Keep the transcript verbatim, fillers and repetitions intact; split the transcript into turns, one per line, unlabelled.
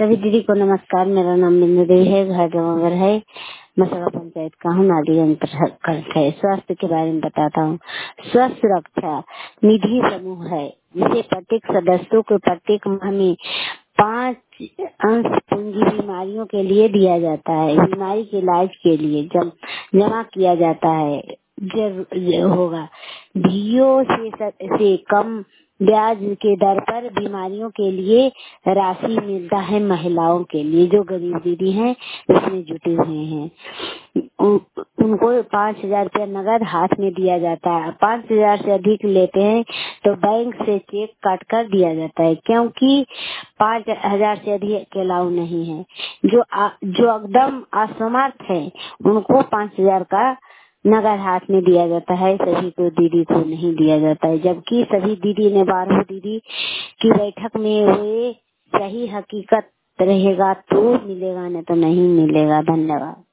सभी दीदी को नमस्कार। मेरा नाम बिंदु देवी है, घर जमावर है, मसला पंचायत का हूँ, नादिगंज प्रखंड है। स्वास्थ्य के बारे में बताता हूँ। स्वास्थ्य सुरक्षा निधि समूह है, जिसे प्रत्येक सदस्यों को प्रत्येक माह में पाँच अंश पूंजी बीमारियों के लिए दिया जाता है। बीमारी के इलाज के लिए जम, जमा किया जाता है। जर होगा डीओ से, से कम ब्याज के दर पर बीमारियों के लिए राशि मिलता है। महिलाओं के लिए जो गरीब दीदी हैं उसमें जुटे हुए हैं, उन, उनको पाँच हजार रुपया नगद हाथ में दिया जाता है। पाँच हजार से अधिक लेते हैं तो बैंक से चेक काट कर दिया जाता है, क्योंकि पाँच हजार से अधिक अलाउ नहीं है। जो आ, जो एकदम असमर्थ है उनको पाँच हजार का नगद हाथ में दिया जाता है। सभी को दीदी को नहीं दिया जाता है, जबकि सभी दीदी ने बारह दीदी की बैठक में वे सही हकीकत रहेगा तो मिलेगा, नहीं तो नहीं मिलेगा। धन्यवाद।